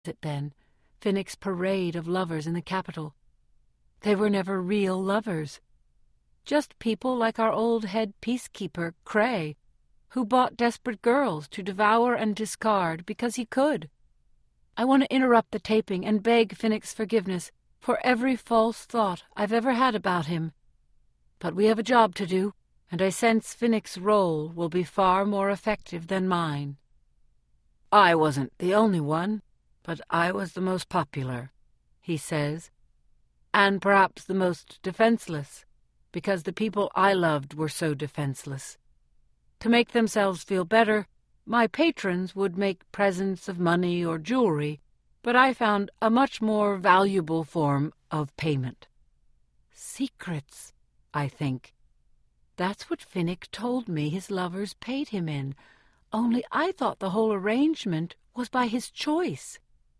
it then, Finnick's parade of lovers in the capital? They were never real lovers. Just people like our old head peacekeeper, Cray, who bought desperate girls to devour and discard because he could. I want to interrupt the taping and beg Finnick's forgiveness for every false thought I've ever had about him. But we have a job to do, and I sense Finnick's role will be far more effective than mine. I wasn't the only one, but I was the most popular, he says, and perhaps the most defenseless, because the people I loved were so defenseless. To make themselves feel better, my patrons would make presents of money or jewelry, but I found a much more valuable form of payment. Secrets, I think. That's what Finnick told me his lovers paid him in, only I thought the whole arrangement was by his choice.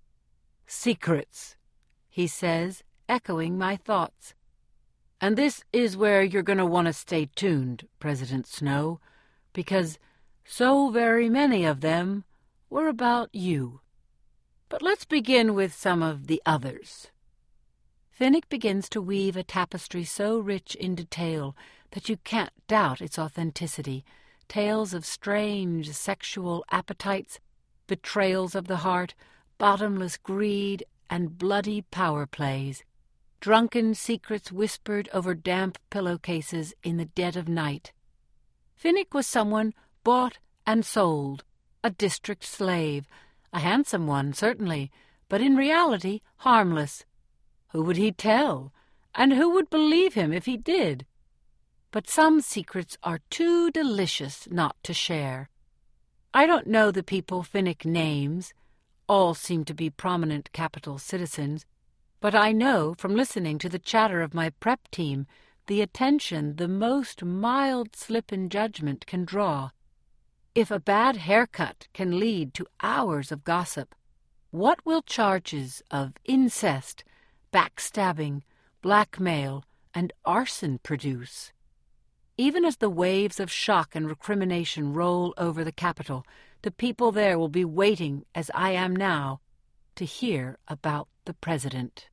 Secrets, he says, echoing my thoughts. And this is where you're going to want to stay tuned, President Snow, because so very many of them were about you. But let's begin with some of the others. Finnick begins to weave a tapestry so rich in detail that you can't doubt its authenticity. Tales of strange sexual appetites, betrayals of the heart, bottomless greed, and bloody power plays. Drunken secrets whispered over damp pillowcases in the dead of night. Finnick was someone bought and sold, a district slave, a handsome one, certainly, but in reality harmless. Who would he tell? And who would believe him if he did? But some secrets are too delicious not to share. I don't know the people Finnick names. All seem to be prominent capital citizens. But I know, from listening to the chatter of my prep team, the attention the most mild slip in judgment can draw. If a bad haircut can lead to hours of gossip, what will charges of incest, backstabbing, blackmail, and arson produce? Even as the waves of shock and recrimination roll over the capital, the people there will be waiting, as I am now, to hear about the president.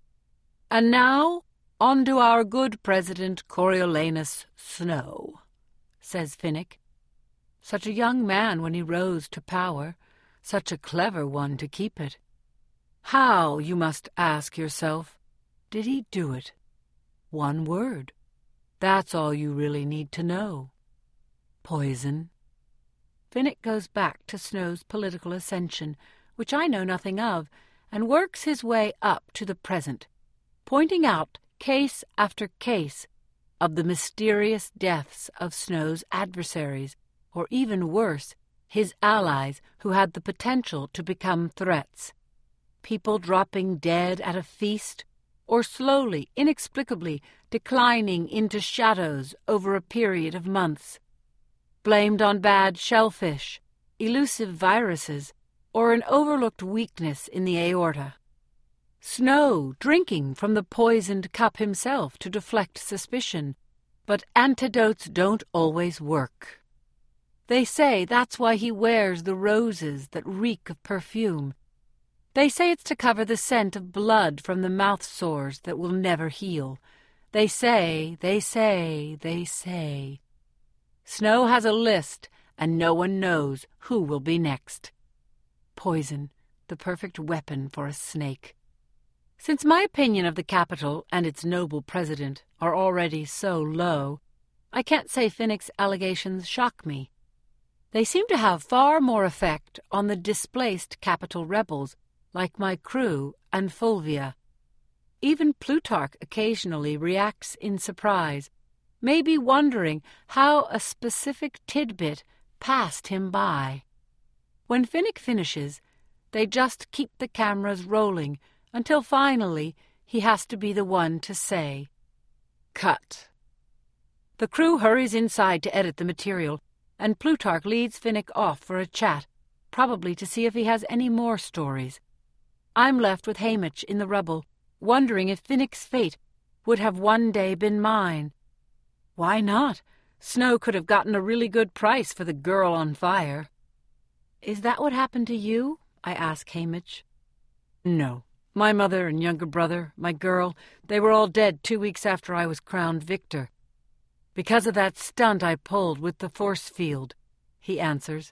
And now, on to our good President Coriolanus Snow, says Finnick. Such a young man when he rose to power, such a clever one to keep it. How, you must ask yourself, did he do it? One word. That's all you really need to know. Poison. Finnick goes back to Snow's political ascension, which I know nothing of, and works his way up to the present, pointing out case after case of the mysterious deaths of Snow's adversaries, or even worse, his allies who had the potential to become threats. People dropping dead at a feast, or slowly, inexplicably, declining into shadows over a period of months. Blamed on bad shellfish, elusive viruses, or an overlooked weakness in the aorta. Snow drinking from the poisoned cup himself to deflect suspicion, but antidotes don't always work. They say that's why he wears the roses that reek of perfume. They say it's to cover the scent of blood from the mouth sores that will never heal. They say. Snow has a list, and no one knows who will be next. Poison, the perfect weapon for a snake. Since my opinion of the capital and its noble president are already so low, I can't say Finnick's allegations shock me. They seem to have far more effect on the displaced capital rebels, like my crew and Fulvia. Even Plutarch occasionally reacts in surprise, maybe wondering how a specific tidbit passed him by. When Finnick finishes, they just keep the cameras rolling until finally he has to be the one to say, "Cut." The crew hurries inside to edit the material, and Plutarch leads Finnick off for a chat, probably to see if he has any more stories. I'm left with Haymitch in the rubble, wondering if Finnick's fate would have one day been mine. Why not? Snow could have gotten a really good price for the girl on fire. "Is that what happened to you?" I ask Haymitch. No. My mother and younger brother, my girl, they were all dead 2 weeks after I was crowned victor. Because of that stunt I pulled with the force field, he answers.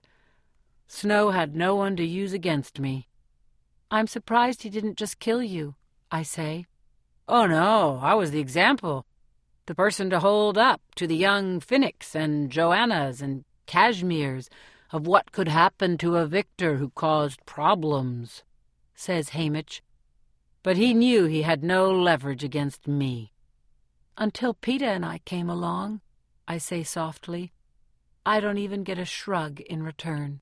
Snow had no one to use against me. I'm surprised he didn't just kill you, I say. Oh no, I was the example. The person to hold up to the young Finnicks and Joannas and Cashmeres of what could happen to a victor who caused problems, says Haymitch. But he knew he had no leverage against me. Until Peeta and I came along, I say softly. I don't even get a shrug in return.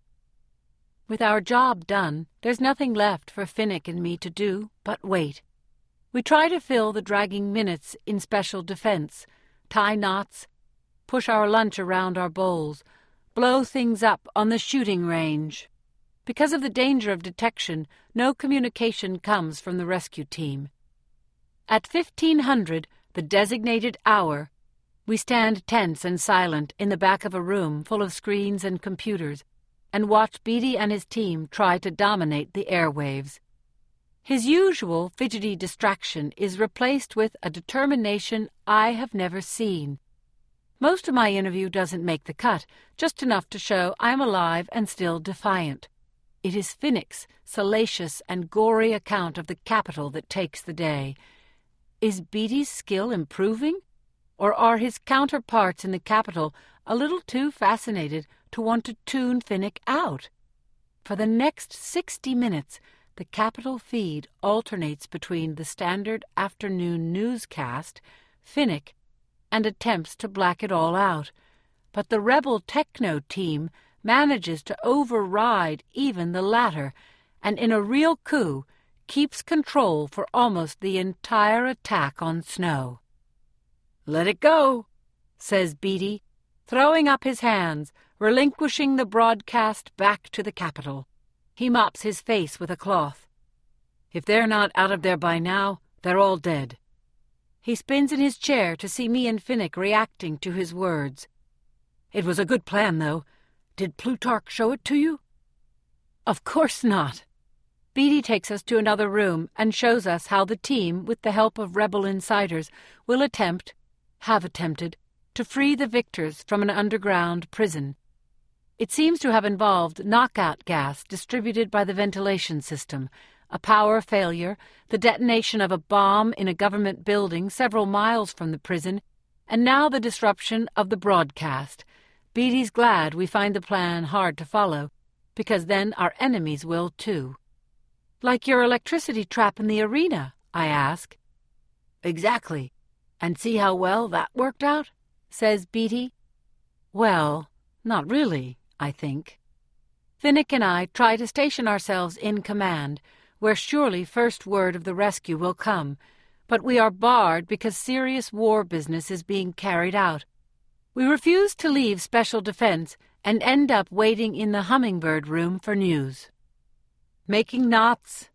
With our job done, there's nothing left for Finnick and me to do but wait. We try to fill the dragging minutes in special defense, tie knots, push our lunch around our bowls, blow things up on the shooting range. Because of the danger of detection, no communication comes from the rescue team. At 1500, the designated hour, we stand tense and silent in the back of a room full of screens and computers and watch Beatty and his team try to dominate the airwaves. His usual fidgety distraction is replaced with a determination I have never seen. Most of my interview doesn't make the cut, just enough to show I'm alive and still defiant. It is Finnick's salacious and gory account of the capital that takes the day. Is Beatty's skill improving? Or are his counterparts in the capital a little too fascinated to want to tune Finnick out? For the next 60 minutes, the capital feed alternates between the standard afternoon newscast, Finnick, and attempts to black it all out. But the rebel techno team manages to override even the latter, and in a real coup, keeps control for almost the entire attack on Snow. "Let it go," says Beatty, throwing up his hands, relinquishing the broadcast back to the capital. He mops his face with a cloth. "If they're not out of there by now, they're all dead." He spins in his chair to see me and Finnick reacting to his words. "It was a good plan, though. Did Plutarch show it to you?" "Of course not." Beatty takes us to another room and shows us how the team, with the help of rebel insiders, will have attempted, to free the victors from an underground prison. It seems to have involved knockout gas distributed by the ventilation system, a power failure, the detonation of a bomb in a government building several miles from the prison, and now the disruption of the broadcast. Beatty's glad we find the plan hard to follow, because then our enemies will too. "Like your electricity trap in the arena?" I ask. "Exactly. And see how well that worked out?" says Beatty. "Well, not really, I think." Finnick and I try to station ourselves in command, where surely first word of the rescue will come, but we are barred because serious war business is being carried out. We refuse to leave Special Defense and end up waiting in the Hummingbird room for news. Making knots,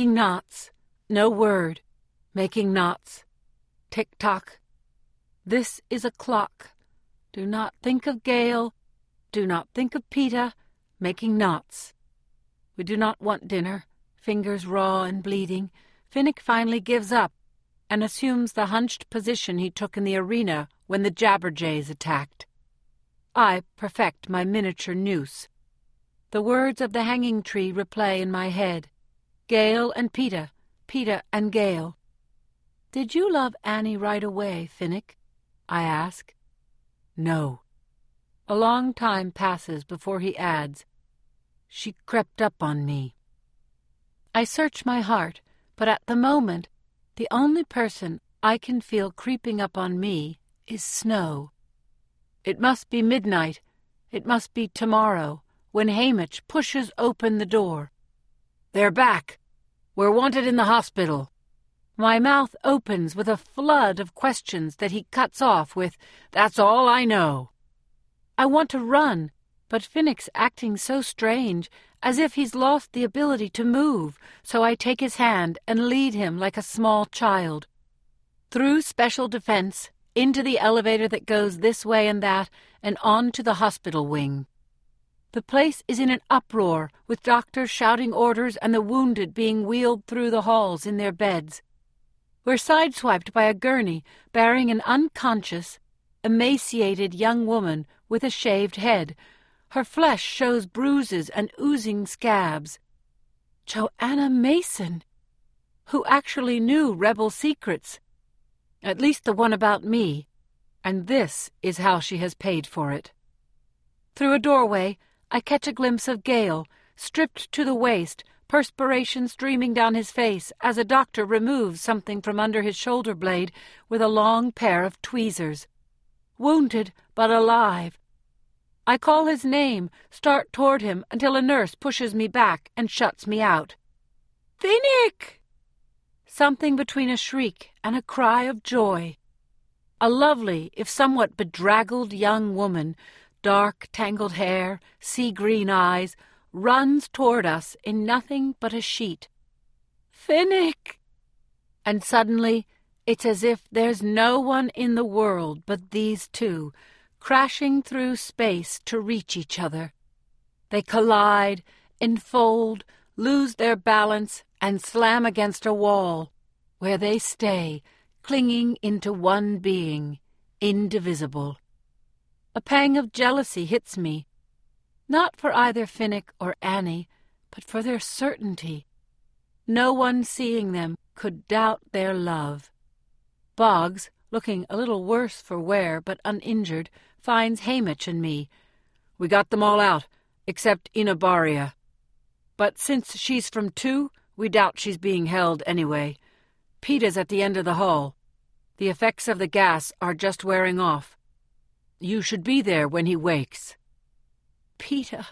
no word, making knots. Tick-tock. This is a clock. Do not think of Gale, do not think of Peeta, making knots. We do not want dinner, fingers raw and bleeding. Finnick finally gives up and assumes the hunched position he took in the arena when the Jabberjays attacked. I perfect my miniature noose. The words of the hanging tree replay in my head. Gale and Peeta, Peeta and Gale. "Did you love Annie right away, Finnick?" I ask. "No." A long time passes before he adds, "She crept up on me." I search my heart, but at the moment, the only person I can feel creeping up on me is Snow. It must be midnight. It must be tomorrow, when Haymitch pushes open the door. "They're back. We're wanted in the hospital." My mouth opens with a flood of questions that he cuts off with, "That's all I know." I want to run, but Finnick's acting so strange, as if he's lost the ability to move, so I take his hand and lead him like a small child. Through Special Defense, into the elevator that goes this way and that, and on to the hospital wing. The place is in an uproar, with doctors shouting orders and the wounded being wheeled through the halls in their beds. We're sideswiped by a gurney bearing an unconscious, emaciated young woman with a shaved head. Her flesh shows bruises and oozing scabs. Joanna Mason, who actually knew rebel secrets, at least the one about me, and this is how she has paid for it. Through a doorway, I catch a glimpse of Gale, stripped to the waist, perspiration streaming down his face as a doctor removes something from under his shoulder blade with a long pair of tweezers. Wounded, but alive. I call his name, start toward him, until a nurse pushes me back and shuts me out. "Finnick!" Something between a shriek and a cry of joy. A lovely, if somewhat bedraggled young woman, dark, tangled hair, sea-green eyes, runs toward us in nothing but a sheet. "Finnick!" And suddenly, it's as if there's no one in the world but these two, crashing through space to reach each other. They collide, enfold, lose their balance, and slam against a wall, where they stay, clinging into one being, indivisible. A pang of jealousy hits me, not for either Finnick or Annie, but for their certainty. No one seeing them could doubt their love. Boggs, looking a little worse for wear but uninjured, finds Hamish and me. "We got them all out, except Inabaria. But since she's from 2, we doubt she's being held anyway. Peeta's at the end of the hall. The effects of the gas are just wearing off. You should be there when he wakes." Peeta,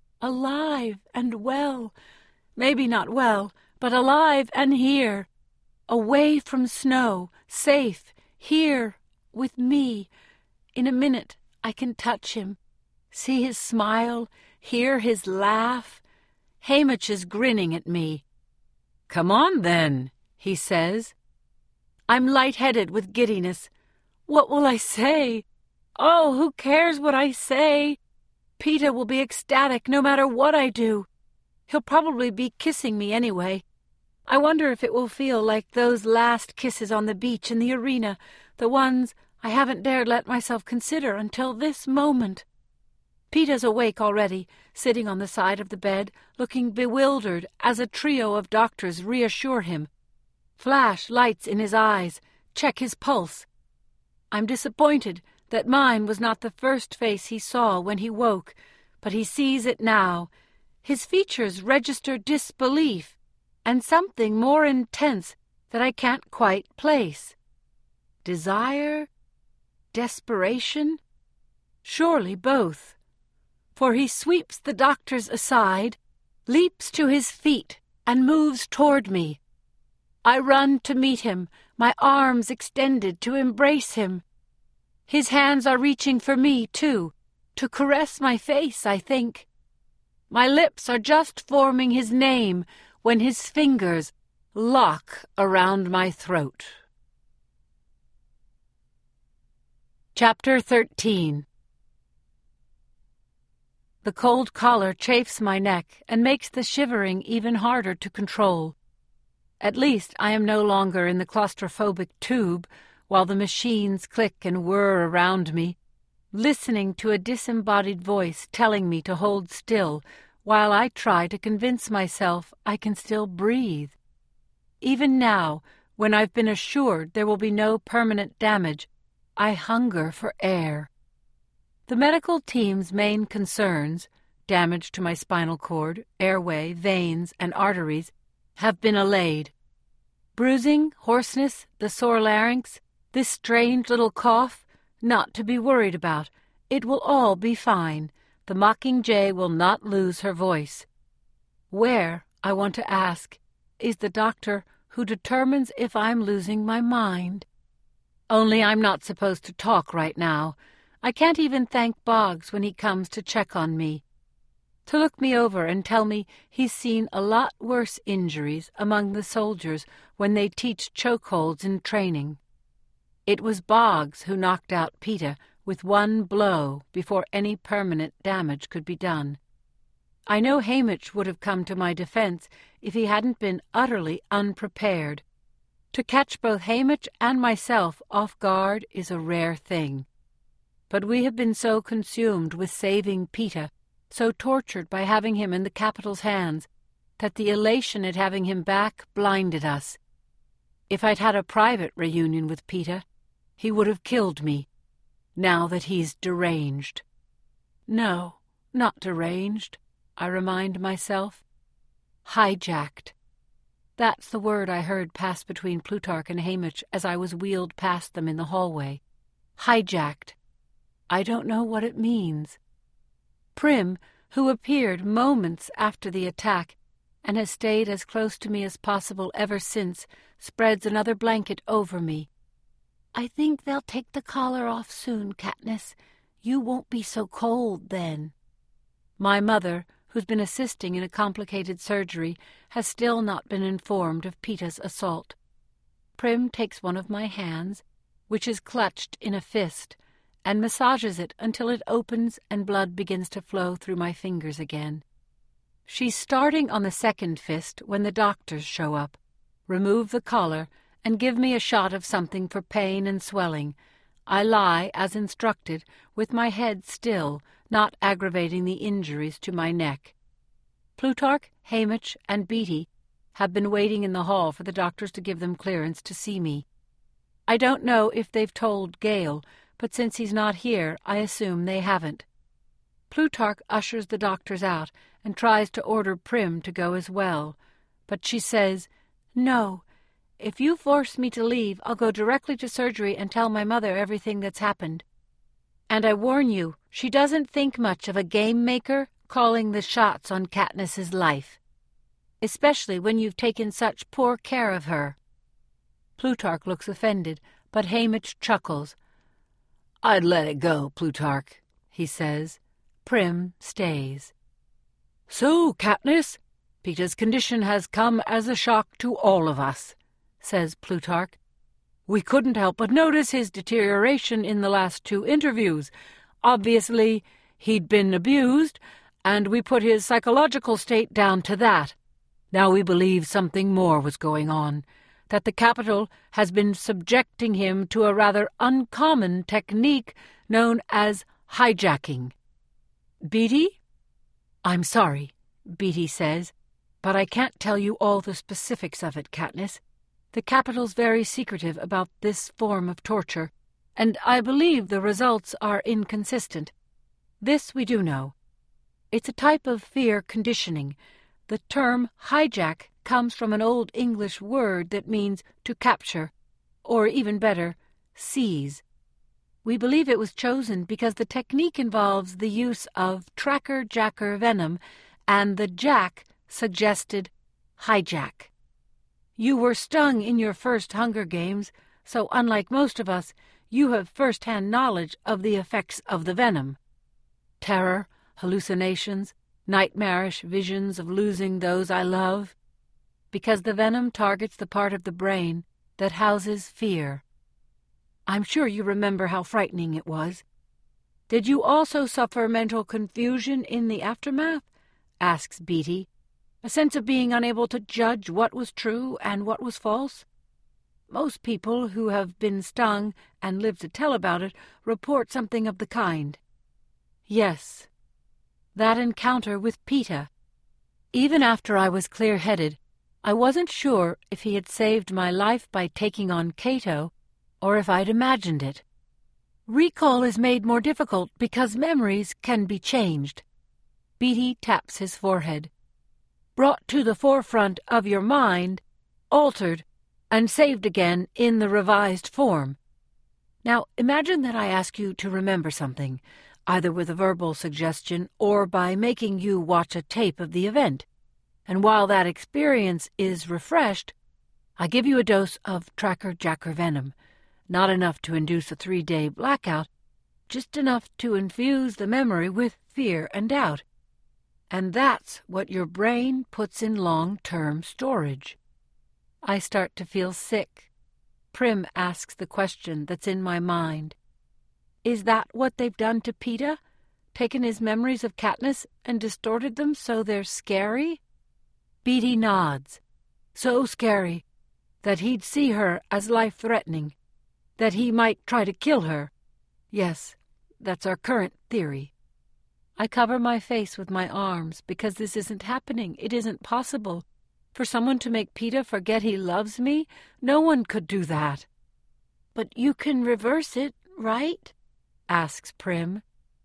alive and well. Maybe not well, but alive and here. Away from snow, safe, here, with me. In a minute I can touch him, see his smile, hear his laugh. Hamish is grinning at me. "Come on, then," he says. I'm light-headed with giddiness. What will I say? Oh, who cares what I say? Peeta will be ecstatic no matter what I do. He'll probably be kissing me anyway. I wonder if it will feel like those last kisses on the beach in the arena, the ones I haven't dared let myself consider until this moment. Peeta's awake already, sitting on the side of the bed, looking bewildered as a trio of doctors reassure him. Flash lights in his eyes, check his pulse. I'm disappointed that mine was not the first face he saw when he woke, but he sees it now. His features register disbelief, and something more intense that I can't quite place. Desire? Desperation? Surely both. For he sweeps the doctors aside, leaps to his feet, and moves toward me. I run to meet him, my arms extended to embrace him. His hands are reaching for me, too, to caress my face, I think. My lips are just forming his name when his fingers lock around my throat. Chapter 13. The cold collar chafes my neck and makes the shivering even harder to control. At least I am no longer in the claustrophobic tube, while the machines click and whir around me, listening to a disembodied voice telling me to hold still while I try to convince myself I can still breathe. Even now, when I've been assured there will be no permanent damage, I hunger for air. The medical team's main concerns, damage to my spinal cord, airway, veins, and arteries, have been allayed. Bruising, hoarseness, the sore larynx, this strange little cough, not to be worried about. It will all be fine. The Mockingjay will not lose her voice. Where, I want to ask, is the doctor who determines if I'm losing my mind? Only I'm not supposed to talk right now. I can't even thank Boggs when he comes to check on me. To look me over and tell me he's seen a lot worse injuries among the soldiers when they teach chokeholds in training. It was Boggs who knocked out Peeta with one blow before any permanent damage could be done. I know Hamish would have come to my defence if he hadn't been utterly unprepared. To catch both Hamish and myself off guard is a rare thing. But we have been so consumed with saving Peter, so tortured by having him in the capital's hands, that the elation at having him back blinded us. If I'd had a private reunion with Peter, he would have killed me, now that he's deranged. No, not deranged, I remind myself. Hijacked. That's the word I heard pass between Plutarch and Hamish as I was wheeled past them in the hallway. Hijacked. I don't know what it means. Prim, who appeared moments after the attack, and has stayed as close to me as possible ever since, spreads another blanket over me. I think they'll take the collar off soon, Katniss. You won't be so cold then. My mother, who's been assisting in a complicated surgery, has still not been informed of Peeta's assault. Prim takes one of my hands, which is clutched in a fist, and massages it until it opens and blood begins to flow through my fingers again. She's starting on the second fist when the doctors show up, remove the collar, and give me a shot of something for pain and swelling. I lie, as instructed, with my head still, not aggravating the injuries to my neck. Plutarch, Hamish, and Beatty have been waiting in the hall for the doctors to give them clearance to see me. I don't know if they've told Gale, but since he's not here, I assume they haven't. Plutarch ushers the doctors out and tries to order Prim to go as well, but she says, "No. If you force me to leave, I'll go directly to surgery and tell my mother everything that's happened. And I warn you, she doesn't think much of a game-maker calling the shots on Katniss's life, especially when you've taken such poor care of her." Plutarch looks offended, but Hamish chuckles. "I'd let it go, Plutarch," he says. Prim stays. "So, Katniss, Peeta's condition has come as a shock to all of us," says Plutarch. "We couldn't help but notice his deterioration in the last 2 interviews. Obviously, he'd been abused, and we put his psychological state down to that. Now we believe something more was going on, that the capital has been subjecting him to a rather uncommon technique known as hijacking." "Beatty?" "I'm sorry," Beatty says, "but I can't tell you all the specifics of it, Katniss. The capital's very secretive about this form of torture, and I believe the results are inconsistent. This we do know. It's a type of fear conditioning. The term hijack comes from an Old English word that means to capture, or even better, seize. We believe it was chosen because the technique involves the use of tracker-jacker venom, and the jack suggested hijack. You were stung in your first Hunger Games, so unlike most of us, you have first-hand knowledge of the effects of the venom. Terror, hallucinations, nightmarish visions of losing those I love, because the venom targets the part of the brain that houses fear. I'm sure you remember how frightening it was. Did you also suffer mental confusion in the aftermath?" asks Beatty. "A sense of being unable to judge what was true and what was false? Most people who have been stung and live to tell about it report something of the kind." "Yes. That encounter with Peeta. Even after I was clear-headed, I wasn't sure if he had saved my life by taking on Cato, or if I'd imagined it. Recall is made more difficult because memories can be changed." Beatty taps his forehead. "Brought to the forefront of your mind, altered, and saved again in the revised form. Now imagine that I ask you to remember something, either with a verbal suggestion or by making you watch a tape of the event, and while that experience is refreshed, I give you a dose of tracker-jacker venom. Not enough to induce a 3-day blackout, just enough to infuse the memory with fear and doubt. And that's what your brain puts in long-term storage." I start to feel sick. Prim asks the question that's in my mind. "Is that what they've done to Peeta? taken his memories of Katniss and distorted them so they're scary? Beetee nods. So scary that he'd see her as life-threatening, that he might try to kill her. Yes, that's our current theory. I cover my face with my arms because this isn't happening. It isn't possible. For someone to make Peeta forget he loves me? No one could do that. But you can reverse it, right? Asks Prim.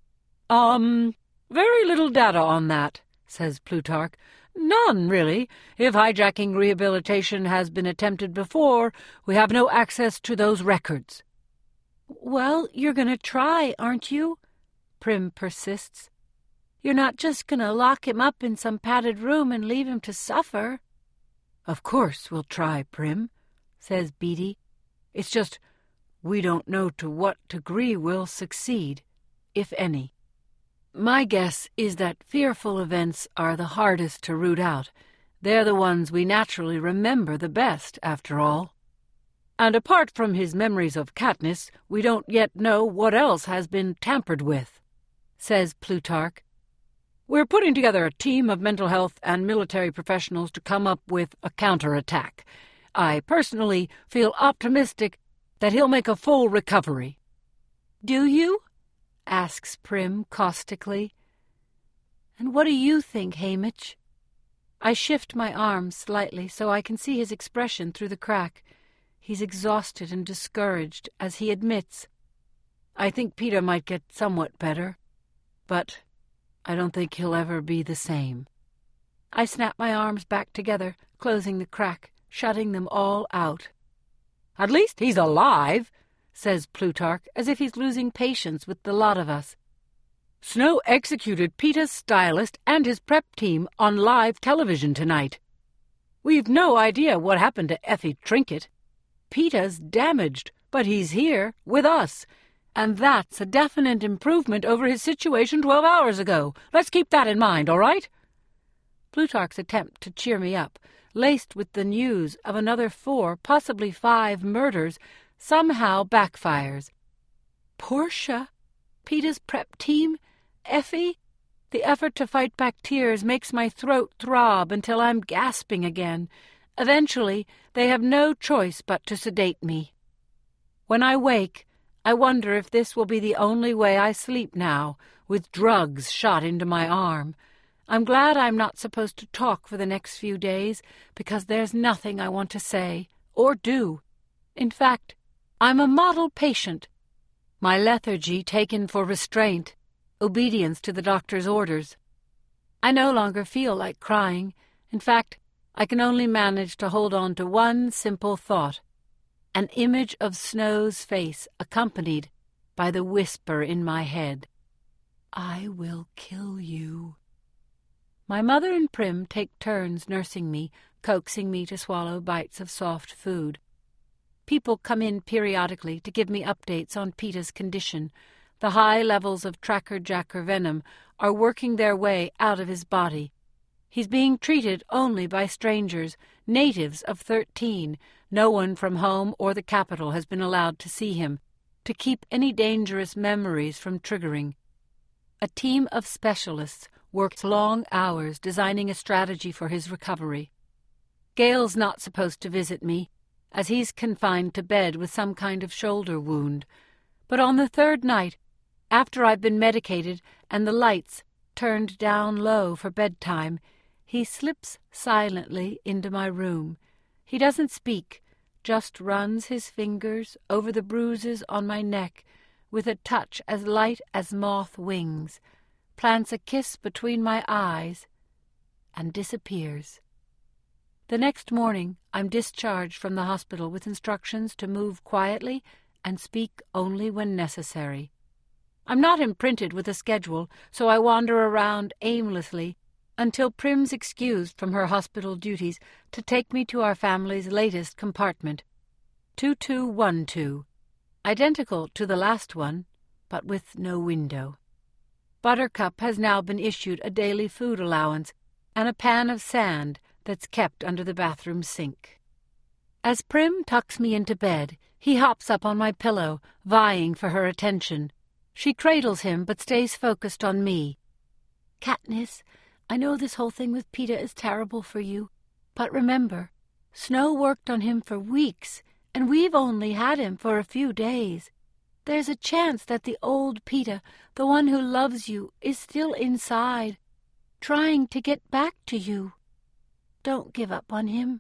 Very little data on that, says Plutarch. None, really. If hijacking rehabilitation has been attempted before, we have no access to those records. Well, you're going to try, aren't you? Prim persists. You're not just going to lock him up in some padded room and leave him to suffer. Of course we'll try, Prim, says Beetee. It's just we don't know to what degree we'll succeed, if any. My guess is that fearful events are the hardest to root out. They're the ones we naturally remember the best, after all. And apart from his memories of Katniss, we don't yet know what else has been tampered with, says Plutarch. We're putting together a team of mental health and military professionals to come up with a counterattack. I personally feel optimistic that he'll make a full recovery. Do you? Asks Prim caustically. And what do you think, Haymitch? I shift my arm slightly so I can see his expression through the crack. He's exhausted and discouraged, as he admits. I think Peeta might get somewhat better, but I don't think he'll ever be the same. I snap my arms back together, closing the crack, shutting them all out. At least he's alive, says Plutarch, as if he's losing patience with the lot of us. Snow executed Peeta's stylist and his prep team on live television tonight. We've no idea what happened to Effie Trinket. Peeta's damaged, but he's here, with us, and that's a definite improvement over his situation 12 hours ago. Let's keep that in mind, all right? Plutarch's attempt to cheer me up, laced with the news of another 4, possibly 5 murders, somehow backfires. Portia? Peeta's prep team? Effie? The effort to fight back tears makes my throat throb until I'm gasping again. Eventually, they have no choice but to sedate me. When I wake, I wonder if this will be the only way I sleep now, with drugs shot into my arm. I'm glad I'm not supposed to talk for the next few days, because there's nothing I want to say, or do. In fact, I'm a model patient. My lethargy taken for restraint, obedience to the doctor's orders. I no longer feel like crying. In fact, I can only manage to hold on to one simple thought. An image of Snow's face accompanied by the whisper in my head, I will kill you. My mother and Prim take turns nursing me, coaxing me to swallow bites of soft food. People come in periodically to give me updates on Peeta's condition. The high levels of tracker-jacker venom are working their way out of his body. He's being treated only by strangers, natives of 13. No one from home or the capital has been allowed to see him, to keep any dangerous memories from triggering. A team of specialists works long hours designing a strategy for his recovery. Gale's not supposed to visit me, as he's confined to bed with some kind of shoulder wound. But on the 3rd night, after I've been medicated and the lights turned down low for bedtime, he slips silently into my room. He doesn't speak, just runs his fingers over the bruises on my neck with a touch as light as moth wings, plants a kiss between my eyes, and disappears. The next morning, I'm discharged from the hospital with instructions to move quietly and speak only when necessary. I'm not imprinted with a schedule, so I wander around aimlessly until Prim's excused from her hospital duties to take me to our family's latest compartment, 2212, identical to the last one, but with no window. Buttercup has now been issued a daily food allowance and a pan of sand that's kept under the bathroom sink. As Prim tucks me into bed, he hops up on my pillow, vying for her attention. She cradles him but stays focused on me. "Katniss, I know this whole thing with Peeta is terrible for you, but remember, Snow worked on him for weeks, and we've only had him for a few days. There's a chance that the old Peeta, the one who loves you, is still inside, trying to get back to you. Don't give up on him."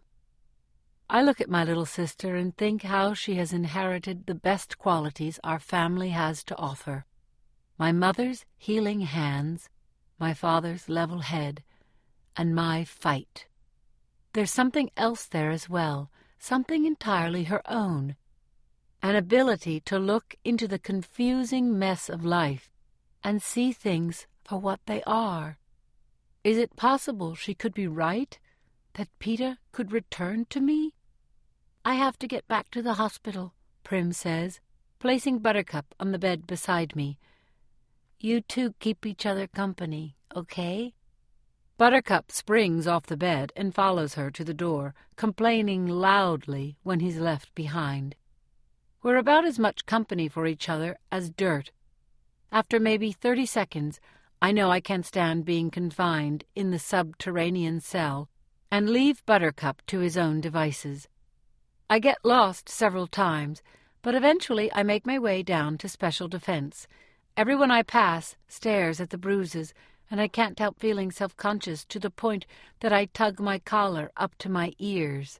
I look at my little sister and think how she has inherited the best qualities our family has to offer. My mother's healing hands, my father's level head, and my fight. There's something else there as well, something entirely her own. An ability to look into the confusing mess of life and see things for what they are. Is it possible she could be right? That Peeta could return to me? "I have to get back to the hospital," Prim says, placing Buttercup on the bed beside me. "You two keep each other company, okay?" Buttercup springs off the bed and follows her to the door, complaining loudly when he's left behind. We're about as much company for each other as dirt. After maybe 30 seconds, I know I can't stand being confined in the subterranean cell and leave Buttercup to his own devices. I get lost several times, but eventually I make my way down to Special Defense. Everyone I pass stares at the bruises, and I can't help feeling self-conscious to the point that I tug my collar up to my ears.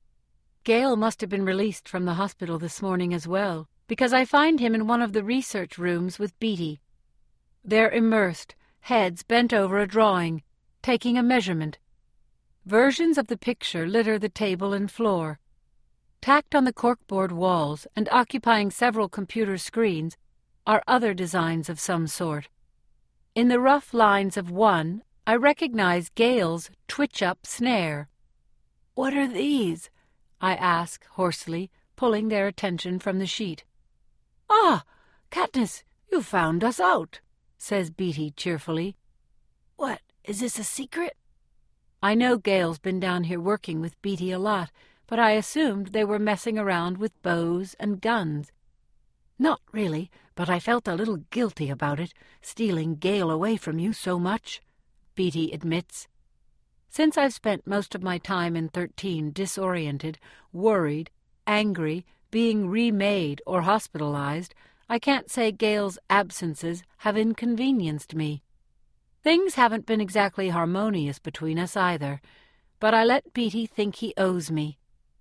Gale must have been released from the hospital this morning as well, because I find him in one of the research rooms with Beetee. They're immersed, heads bent over a drawing, taking a measurement. Versions of the picture litter the table and floor. Tacked on the corkboard walls and occupying several computer screens are other designs of some sort. In the rough lines of one, I recognize Gale's twitch-up snare. "What are these?" I ask hoarsely, pulling their attention from the sheet. "Ah, Katniss, you found us out," says Beetee cheerfully. "What, is this a secret?" I know Gale's been down here working with Beetee a lot, but I assumed they were messing around with bows and guns. "Not really, but I felt a little guilty about it, stealing Gale away from you so much," Beetee admits. Since I've spent most of my time in 13 disoriented, worried, angry, being remade or hospitalized, I can't say Gale's absences have inconvenienced me. Things haven't been exactly harmonious between us either, but I let Beetee think he owes me.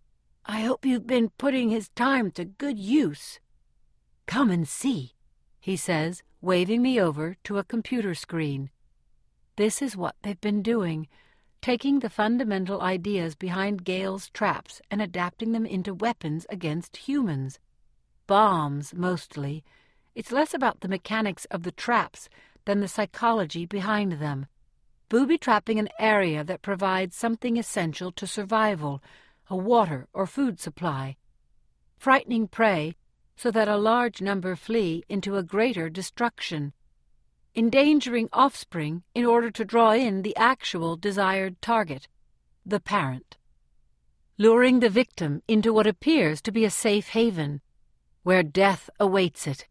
"I hope you've been putting his time to good use." "Come and see," he says, waving me over to a computer screen. This is what they've been doing, taking the fundamental ideas behind Gale's traps and adapting them into weapons against humans. Bombs, mostly. It's less about the mechanics of the traps than the psychology behind them. Booby-trapping an area that provides something essential to survival, a water or food supply. Frightening prey so that a large number flee into a greater destruction. Endangering offspring in order to draw in the actual desired target, the parent. Luring the victim into what appears to be a safe haven, where death awaits it.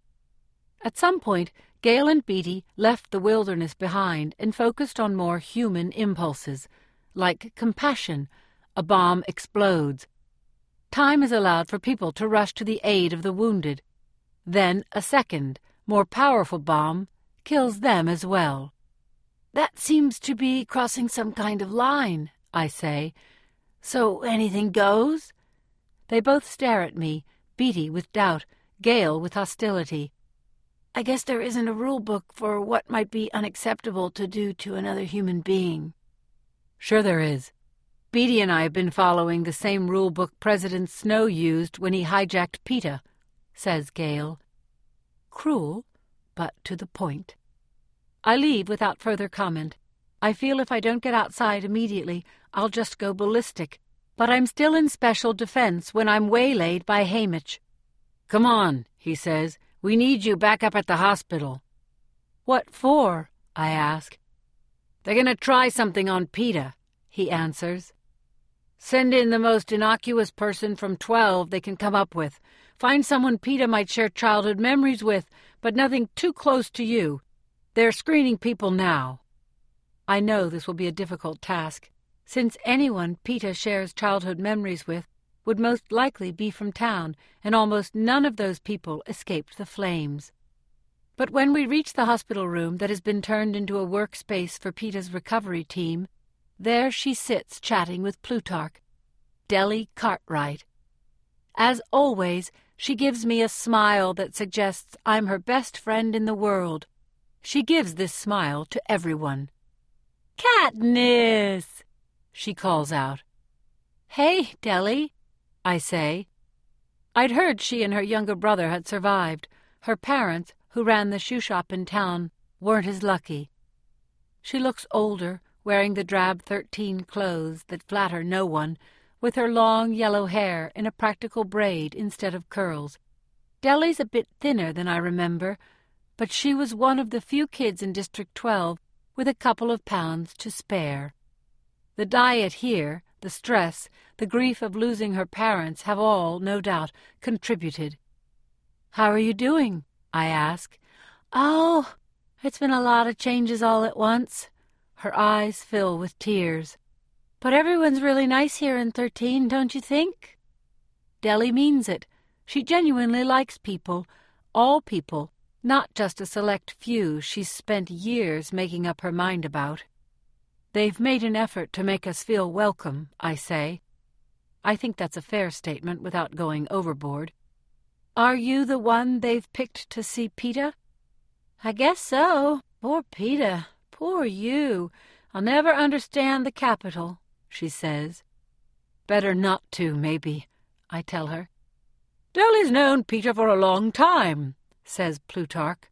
At some point, Gale and Beetee left the wilderness behind and focused on more human impulses, like compassion. A bomb explodes. Time is allowed for people to rush to the aid of the wounded. Then a second, more powerful bomb kills them as well. "That seems to be crossing some kind of line," I say. "So anything goes?" They both stare at me, Beetee with doubt, Gale with hostility. "I guess there isn't a rule book for what might be unacceptable to do to another human being." "Sure there is. Beetee and I have been following the same rulebook President Snow used when he hijacked Peeta," says Gale. Cruel, but to the point. I leave without further comment. I feel if I don't get outside immediately, I'll just go ballistic. But I'm still in special defense when I'm waylaid by Haymitch. "Come on," he says. "We need you back up at the hospital." "What for?" I ask. "They're going to try something on Peeta," he answers. "Send in the most innocuous person from 12 they can come up with. Find someone Peeta might share childhood memories with, but nothing too close to you. They're screening people now. I know this will be a difficult task, since anyone Peeta shares childhood memories with would most likely be from town, and almost none of those people escaped the flames. But when we reach the hospital room that has been turned into a workspace for Peeta's recovery team, there she sits chatting with Plutarch, Deli Cartwright. As always, she gives me a smile that suggests I'm her best friend in the world. She gives this smile to everyone. "Katniss!" she calls out. "Hey, Deli," I say. I'd heard she and her younger brother had survived. Her parents, who ran the shoe shop in town, weren't as lucky. She looks older, wearing the drab 13 clothes that flatter no one, with her long yellow hair in a practical braid instead of curls. Deli's a bit thinner than I remember, but she was one of the few kids in District 12 with a couple of pounds to spare. The diet here, the stress, the grief of losing her parents have all, no doubt, contributed. "How are you doing?" I ask. "Oh, it's been a lot of changes all at once." Her eyes fill with tears. "But everyone's really nice here in 13, don't you think?" Deli means it. She genuinely likes people, all people, not just a select few she's spent years making up her mind about. "They've made an effort to make us feel welcome," I say. I think that's a fair statement without going overboard. "Are you the one they've picked to see Peeta?" "I guess so. Poor Peeta. Poor you. I'll never understand the Capitol," she says. "Better not to, maybe," I tell her. "Deli's known Peeta for a long time," says Plutarch.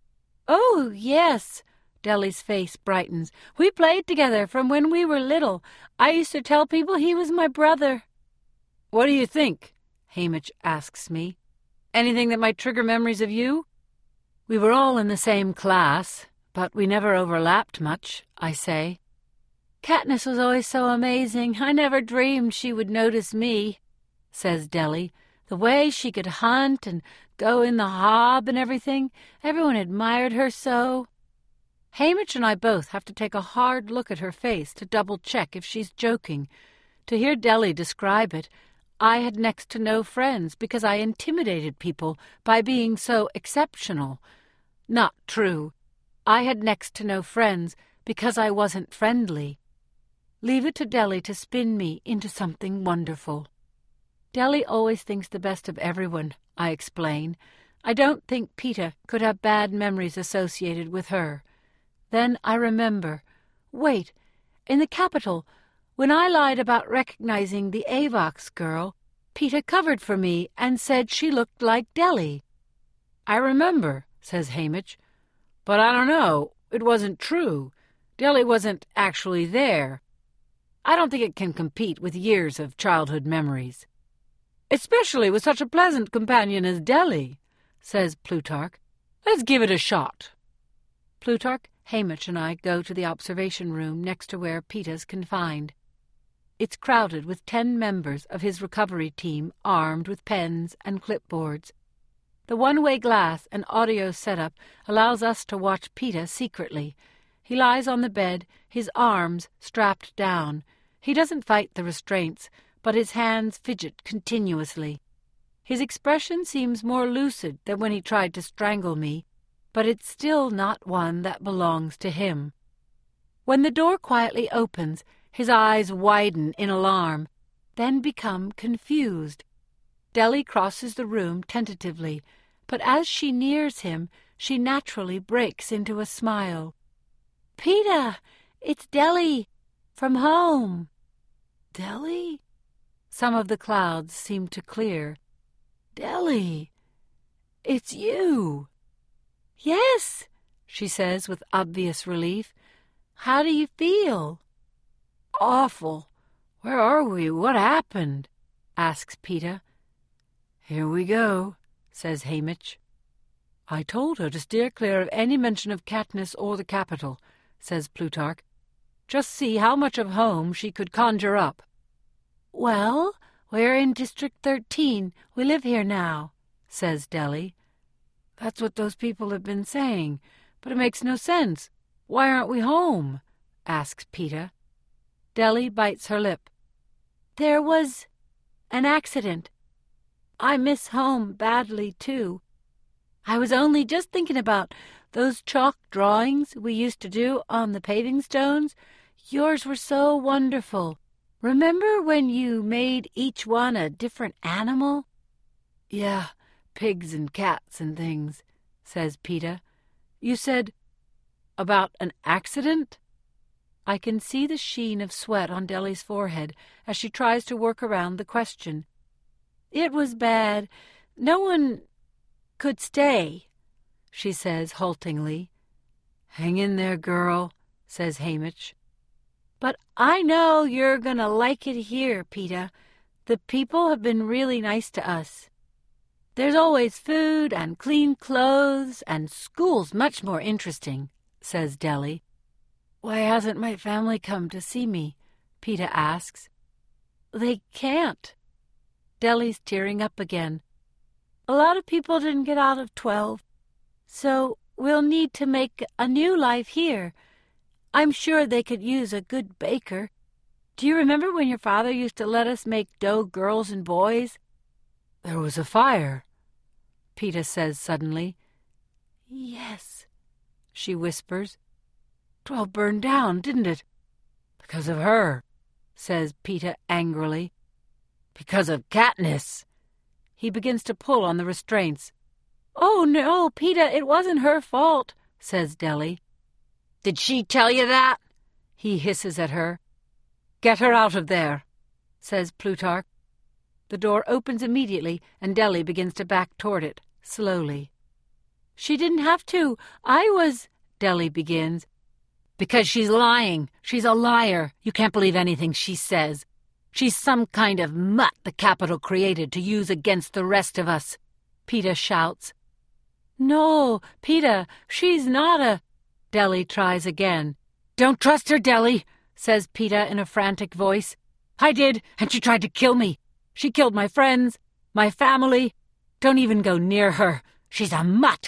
"Oh, yes." Deli's face brightens. "We played together from when we were little. I used to tell people he was my brother." "What do you think?" Haymitch asks me. "Anything that might trigger memories of you?" "We were all in the same class, but we never overlapped much," I say. "Katniss was always so amazing. I never dreamed she would notice me," says Deli. "The way she could hunt and go in the hob and everything. Everyone admired her so." Haymitch and I both have to take a hard look at her face to double-check if she's joking. To hear Deli describe it, I had next to no friends because I intimidated people by being so exceptional. Not true. I had next to no friends because I wasn't friendly. Leave it to Deli to spin me into something wonderful. "Deli always thinks the best of everyone," I explain. "I don't think Peeta could have bad memories associated with her." Then I remember. Wait, in the Capitol, when I lied about recognizing the Avox girl, Peeta covered for me and said she looked like Deli. "I remember," says Haymitch. "But I don't know. It wasn't true. Deli wasn't actually there. I don't think it can compete with years of childhood memories." "Especially with such a pleasant companion as Deli," says Plutarch. "Let's give it a shot." Plutarch, Haymitch, and I go to the observation room next to where Peeta's confined. It's crowded with 10 members of his recovery team armed with pens and clipboards. The one-way glass and audio setup allows us to watch Peeta secretly. He lies on the bed, his arms strapped down. He doesn't fight the restraints, but his hands fidget continuously. His expression seems more lucid than when he tried to strangle me, but it's still not one that belongs to him. When the door quietly opens, his eyes widen in alarm, then become confused. Deli crosses the room tentatively, but as she nears him, she naturally breaks into a smile. "Peeta, it's Deli, from home." "Deli?" Some of the clouds seem to clear. "Deli, it's you." "Yes," she says with obvious relief. "How do you feel?" "Awful. Where are we? What happened?" asks Peeta. "Here we go," says Haymitch. "I told her to steer clear of any mention of Katniss or the Capitol," says Plutarch. "Just see how much of home she could conjure up." "Well, we're in District 13. We live here now," says Deli. That's what those people have been saying, but it makes no sense. Why aren't we home? Asks Peeta. Deli bites her lip. There was an accident. I miss home badly, too. I was only just thinking about those chalk drawings we used to do on the paving stones. Yours were so wonderful. Remember when you made each one a different animal? Yeah, pigs and cats and things, says Peeta. You said about an accident? I can see the sheen of sweat on Deli's forehead as she tries to work around the question. It was bad. No one could stay, she says haltingly. Hang in there, girl, says Haymitch. But I know you're gonna like it here, Peeta. The people have been really nice to us. There's always food and clean clothes, and school's much more interesting, says Deli. Why hasn't my family come to see me? Peeta asks. They can't. Deli's tearing up again. A lot of people didn't get out of 12, so we'll need to make a new life here. I'm sure they could use a good baker. Do you remember when your father used to let us make dough girls and boys? There was a fire, Peeta says suddenly. Yes, she whispers. 12 burned down, didn't it? Because of her, says Peeta angrily. Because of Katniss. He begins to pull on the restraints. Oh, no, Peeta, it wasn't her fault, says Deli. Did she tell you that? He hisses at her. Get her out of there, says Plutarch. The door opens immediately, and Deli begins to back toward it, slowly. She didn't have to. I was... Deli begins. Because she's lying. She's a liar. You can't believe anything she says. She's some kind of mutt the Capitol created to use against the rest of us, Peeta shouts. No, Peeta, she's not a... Deli tries again. Don't trust her, Deli, says Peeta in a frantic voice. I did, and she tried to kill me. She killed my friends, my family. Don't even go near her. She's a mutt.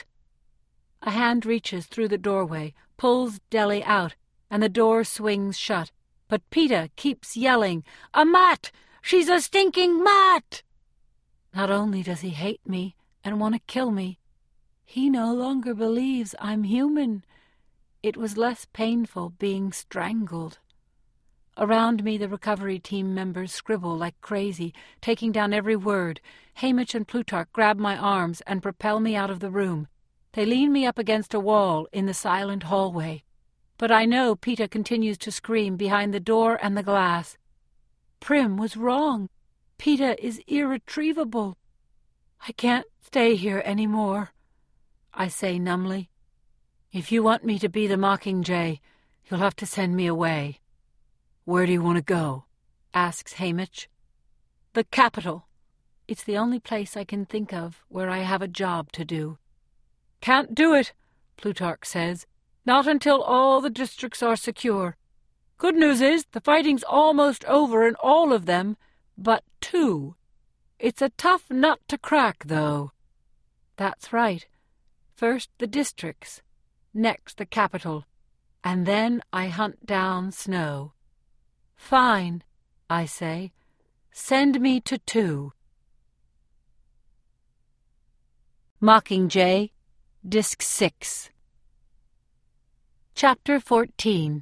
A hand reaches through the doorway, pulls Deli out, and the door swings shut. But Peeta keeps yelling, A mutt! She's a stinking mutt! Not only does he hate me and want to kill me, he no longer believes I'm human. It was less painful being strangled. Around me the recovery team members scribble like crazy, taking down every word. Haymitch and Plutarch grab my arms and propel me out of the room. They lean me up against a wall in the silent hallway. But I know Peeta continues to scream behind the door and the glass. Prim was wrong. Peeta is irretrievable. I can't stay here any more, I say numbly. If you want me to be the Mockingjay, you'll have to send me away. Where do you want to go? Asks Haymitch. The Capitol. It's the only place I can think of where I have a job to do. Can't do it, Plutarch says. Not until all the districts are secure. Good news is the fighting's almost over in all of them, but 2. It's a tough nut to crack, though. That's right. First the districts, next the Capitol, and then I hunt down Snow. Fine, I say. Send me to 2. Mockingjay, Disc 6. Chapter 14.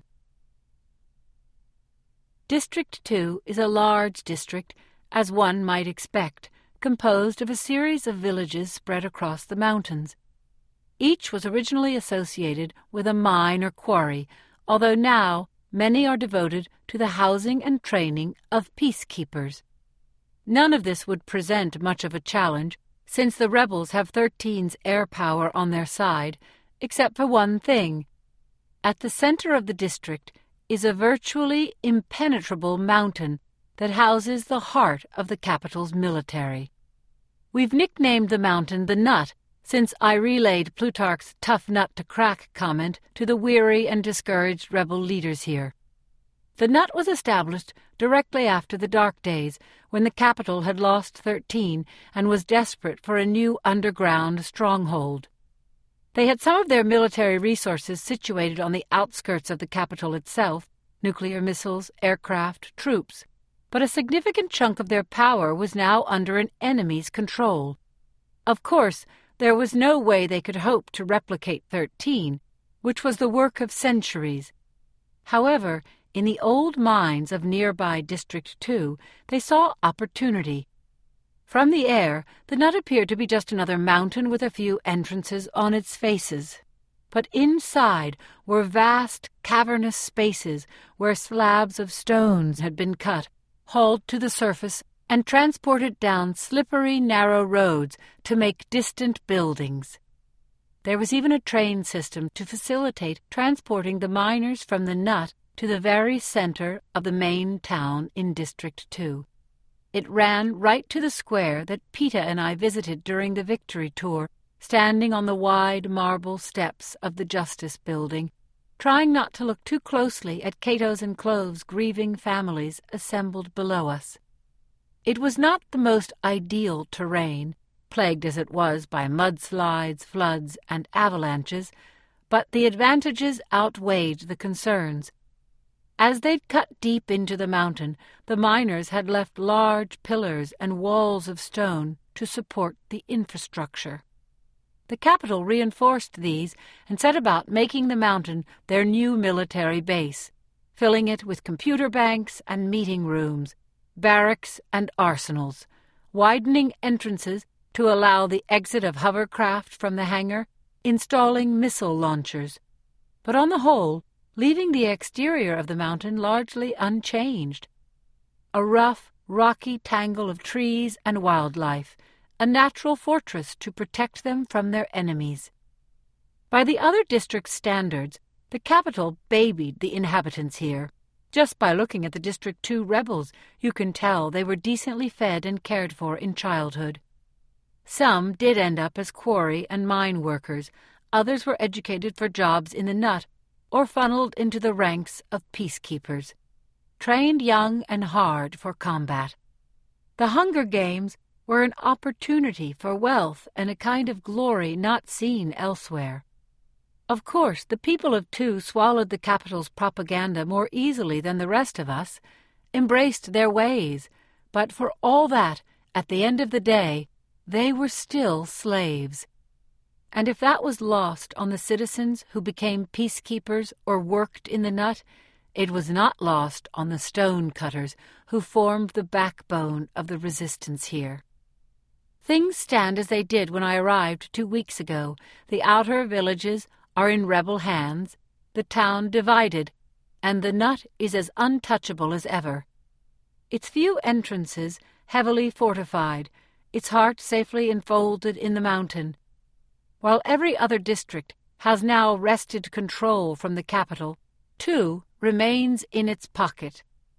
District 2 is a large district, as one might expect, composed of a series of villages spread across the mountains. Each was originally associated with a mine or quarry, although now many are devoted to the housing and training of peacekeepers. None of this would present much of a challenge, since the rebels have 13's air power on their side, except for one thing. At the center of the district is a virtually impenetrable mountain that houses the heart of the Capitol's military. We've nicknamed the mountain the Nut, since I relayed Plutarch's tough nut to crack comment to the weary and discouraged rebel leaders here. The Nut was established directly after the Dark Days, when the Capitol had lost 13 and was desperate for a new underground stronghold. They had some of their military resources situated on the outskirts of the capital itself, nuclear missiles, aircraft, troops, but a significant chunk of their power was now under an enemy's control. Of course, there was no way they could hope to replicate 13, which was the work of centuries. However, in the old mines of nearby District 2, they saw opportunity. From the air, the nut appeared to be just another mountain with a few entrances on its faces. But inside were vast, cavernous spaces where slabs of stones had been cut, hauled to the surface, and transported down slippery, narrow roads to make distant buildings. There was even a train system to facilitate transporting the miners from the nut to the very center of the main town in District 2. It ran right to the square that Peeta and I visited during the Victory Tour, standing on the wide marble steps of the Justice Building, trying not to look too closely at Cato's and Clove's grieving families assembled below us. It was not the most ideal terrain, plagued as it was by mudslides, floods, and avalanches, but the advantages outweighed the concerns. As they'd cut deep into the mountain, the miners had left large pillars and walls of stone to support the infrastructure. The capital reinforced these and set about making the mountain their new military base, filling it with computer banks and meeting rooms, barracks and arsenals, widening entrances to allow the exit of hovercraft from the hangar, installing missile launchers. But on the whole, leaving the exterior of the mountain largely unchanged. A rough, rocky tangle of trees and wildlife, a natural fortress to protect them from their enemies. By the other district's standards, the capital babied the inhabitants here. Just by looking at the District 2 rebels, you can tell they were decently fed and cared for in childhood. Some did end up as quarry and mine workers, others were educated for jobs in the nut, or funneled into the ranks of peacekeepers, trained young and hard for combat. The Hunger Games were an opportunity for wealth and a kind of glory not seen elsewhere. Of course, the people of 2 swallowed the capital's propaganda more easily than the rest of us, embraced their ways, but for all that, at the end of the day, they were still slaves. And if that was lost on the citizens who became peacekeepers or worked in the nut, it was not lost on the stone cutters who formed the backbone of the resistance here. Things stand as they did when I arrived 2 weeks ago. The outer villages are in rebel hands, the town divided, and the nut is as untouchable as ever. Its few entrances heavily fortified, its heart safely enfolded in the mountain. While every other district has now wrested control from the capital, 2 remains in its pocket.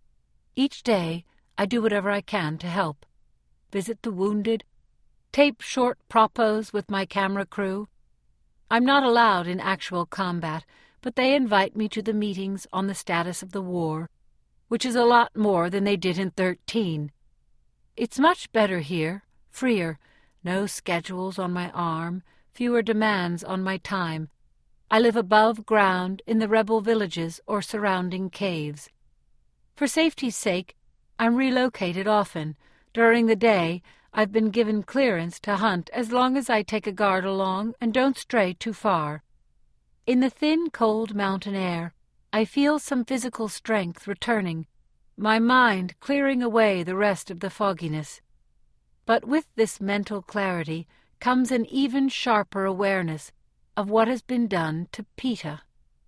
Each day I do whatever I can to help. Visit the wounded, tape short propos with my camera crew. I'm not allowed in actual combat, but they invite me to the meetings on the status of the war, which is a lot more than they did in 13. It's much better here, freer, no schedules on my arm, fewer demands on my time. I live above ground in the rebel villages or surrounding caves. For safety's sake, I'm relocated often. During the day, I've been given clearance to hunt as long as I take a guard along and don't stray too far. In the thin, cold mountain air, I feel some physical strength returning, my mind clearing away the rest of the fogginess. But with this mental clarity comes an even sharper awareness of what has been done to Peeta.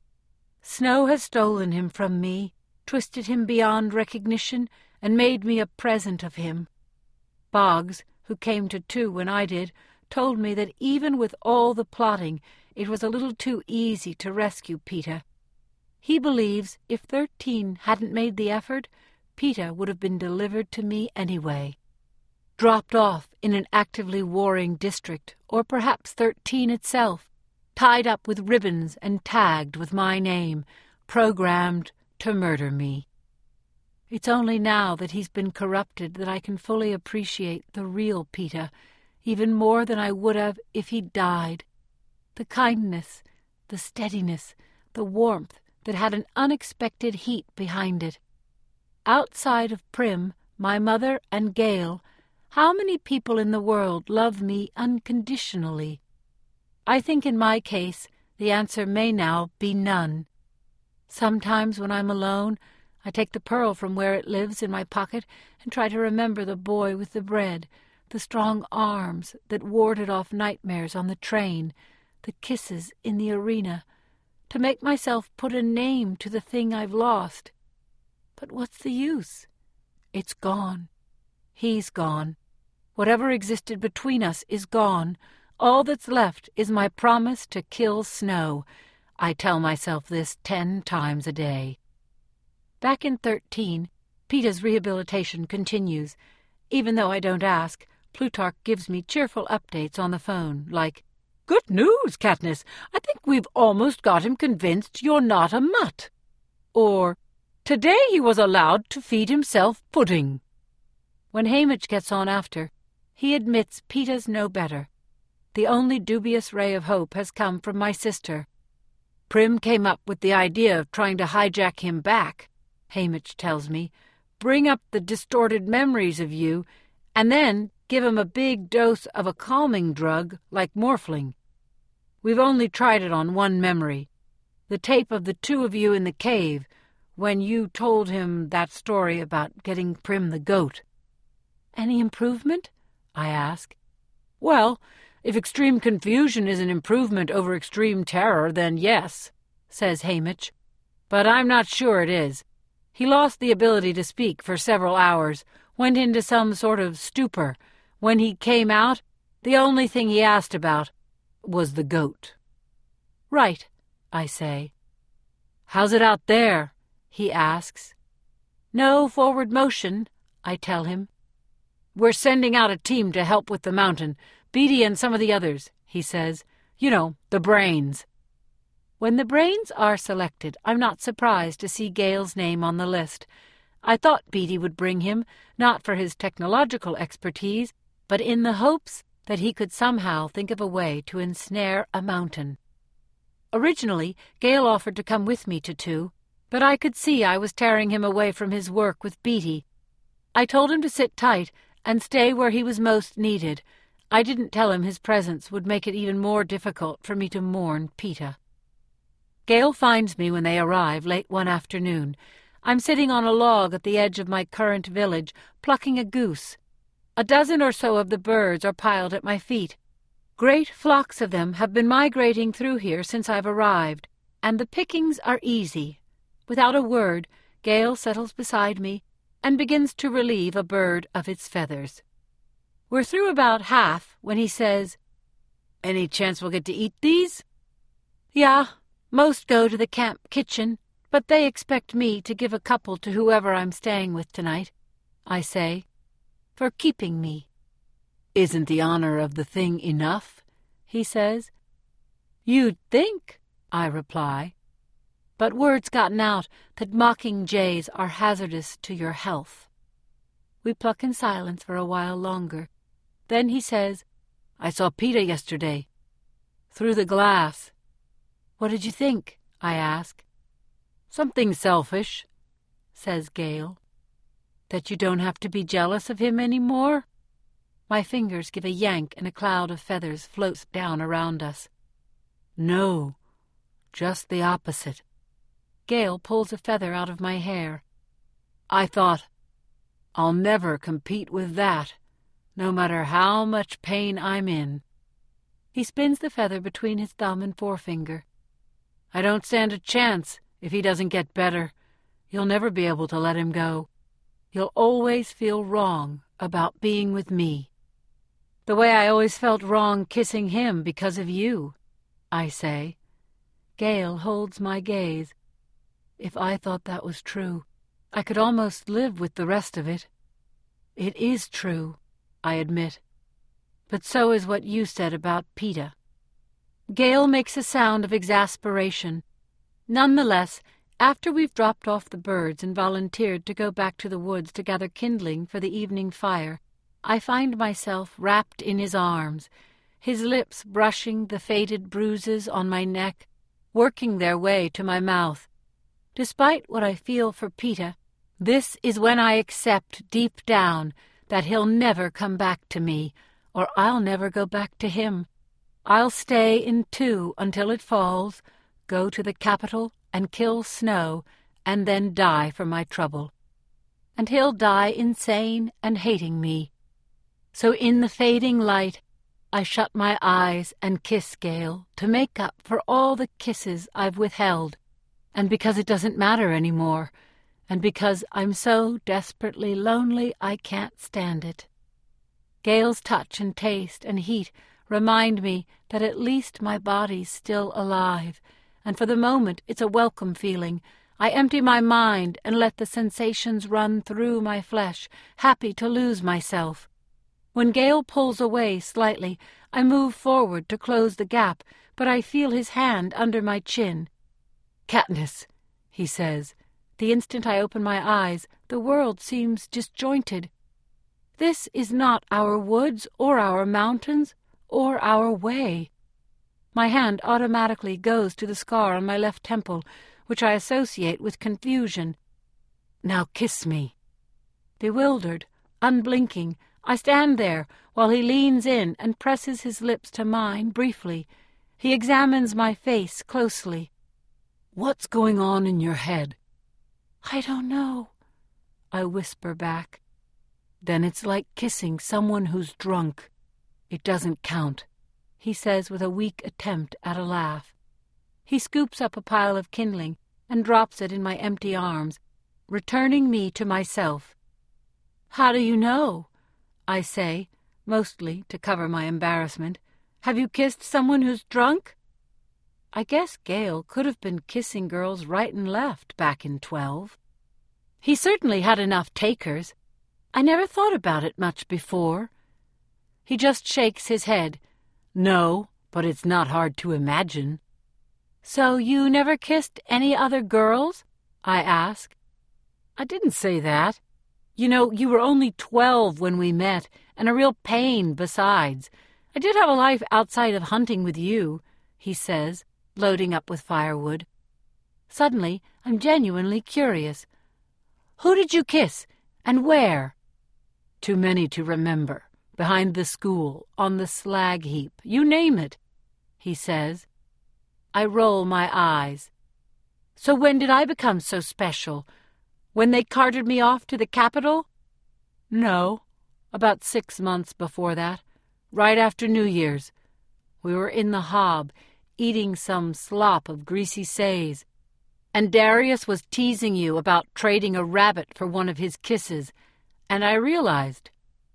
Snow has stolen him from me, twisted him beyond recognition, and made me a present of him. Boggs, who came to 2 when I did, told me that even with all the plotting, it was a little too easy to rescue Peeta. He believes if 13 hadn't made the effort, Peeta would have been delivered to me anyway. Dropped off in an actively warring district, or perhaps 13 itself, tied up with ribbons and tagged with my name, programmed to murder me. It's only now that he's been corrupted that I can fully appreciate the real Peeta, even more than I would have if he'd died. the kindness, the steadiness, the warmth that had an unexpected heat behind it. Outside of Prim, my mother, and Gale, how many people in the world love me unconditionally? I think in my case the answer may now be none. Sometimes when I'm alone, I take the pearl from where it lives in my pocket and try to remember the boy with the bread, the strong arms that warded off nightmares on the train, the kisses in the arena, to make myself put a name to the thing I've lost. But what's the use? It's gone. He's gone. Whatever existed between us is gone. All that's left is my promise to kill Snow. I tell myself this 10 times a day. Back in 13, Peeta's rehabilitation continues. Even though I don't ask, Plutarch gives me cheerful updates on the phone, like, "Good news, Katniss. I think we've almost got him convinced you're not a mutt." Or, "Today he was allowed to feed himself pudding." When Haymitch gets on after, he admits Peeta's no better. The only dubious ray of hope has come from my sister. Prim came up with the idea of trying to hijack him back, Haymitch tells me, bring up the distorted memories of you, and then give him a big dose of a calming drug like Morphling. We've only tried it on one memory, the tape of the 2 of you in the cave, when you told him that story about getting Prim the goat. Any improvement? I ask. Well, if extreme confusion is an improvement over extreme terror, then yes, says Haymitch. But I'm not sure it is. He lost the ability to speak for several hours, went into some sort of stupor. When he came out, the only thing he asked about was the goat. Right, I say. How's it out there? He asks. No forward motion, I tell him. We're sending out a team to help with the mountain. Beetee and some of the others, he says. You know, the brains. When the brains are selected, I'm not surprised to see Gale's name on the list. I thought Beetee would bring him, not for his technological expertise, but in the hopes that he could somehow think of a way to ensnare a mountain. Originally, Gale offered to come with me to 2, but I could see I was tearing him away from his work with Beetee. I told him to sit tight and stay where he was most needed. I didn't tell him his presence would make it even more difficult for me to mourn Peeta. Gale finds me when they arrive late one afternoon. I'm sitting on a log at the edge of my current village, plucking a goose. A dozen or so of the birds are piled at my feet. Great flocks of them have been migrating through here since I've arrived, and the pickings are easy. Without a word, Gale settles beside me and begins to relieve a bird of its feathers. We're through about half when he says, "Any chance we'll get to eat these?" "Yeah, most go to the camp kitchen, but they expect me to give a couple to whoever I'm staying with tonight," I say, "for keeping me." "Isn't the honor of the thing enough?" he says. "You'd think," I reply. But word's gotten out that mocking jays are hazardous to your health. We pluck in silence for a while longer. Then he says, "I saw Peeta yesterday. Through the glass." "What did you think?" I ask. "Something selfish," says Gale. "That you don't have to be jealous of him any more?" My fingers give a yank and a cloud of feathers floats down around us. "No, just the opposite." Gale pulls a feather out of my hair. "I thought, I'll never compete with that, no matter how much pain I'm in." He spins the feather between his thumb and forefinger. "I don't stand a chance if he doesn't get better. You'll never be able to let him go. You'll always feel wrong about being with me. The way I always felt wrong kissing him because of you," I say. Gale holds my gaze. If I thought that was true, I could almost live with the rest of it. "It is true," I admit. "But so is what you said about Peeta." Gale makes a sound of exasperation. Nonetheless, after we've dropped off the birds and volunteered to go back to the woods to gather kindling for the evening fire, I find myself wrapped in his arms. his lips brushing the faded bruises on my neck, working their way to my mouth. Despite what I feel for Peeta, this is when I accept deep down that he'll never come back to me, or I'll never go back to him. I'll stay in 2 until it falls, go to the capital and kill Snow, and then die for my trouble. And he'll die insane and hating me. So in the fading light, I shut my eyes and kiss Gale to make up for all the kisses I've withheld, and because it doesn't matter anymore, and because I'm so desperately lonely I can't stand it. Gale's touch and taste and heat remind me that at least my body's still alive, and for the moment it's a welcome feeling. I empty my mind and let the sensations run through my flesh, happy to lose myself. When Gale pulls away slightly, I move forward to close the gap, but I feel his hand under my chin. "Katniss," he says. The instant I open my eyes, the world seems disjointed. This is not our woods or our mountains or our way. My hand automatically goes to the scar on my left temple, which I associate with confusion. "Now kiss me." Bewildered, unblinking, I stand there while he leans in and presses his lips to mine briefly. He examines my face closely. "What's going on in your head?" "I don't know," I whisper back. "Then it's like kissing someone who's drunk. It doesn't count," he says with a weak attempt at a laugh. He scoops up a pile of kindling and drops it in my empty arms, returning me to myself. "How do you know?" I say, mostly to cover my embarrassment. "Have you kissed someone who's drunk?" I guess Gale could have been kissing girls right and left back in 12. He certainly had enough takers. I never thought about it much before. He just shakes his head. "No, but it's not hard to imagine." "So you never kissed any other girls?" I ask. "I didn't say that. You know, you were only 12 when we met, and a real pain besides. I did have a life outside of hunting with you," he says, loading up with firewood. Suddenly, I'm genuinely curious. "Who did you kiss, and where?" "Too many to remember. Behind the school, on the slag heap, you name it," he says. I roll my eyes. "So when did I become so special? When they carted me off to the capital?" "No, about 6 months before that, right after New Year's. We were in the hob, eating some slop of greasy says, and Darius was teasing you about trading a rabbit for one of his kisses, and I realized.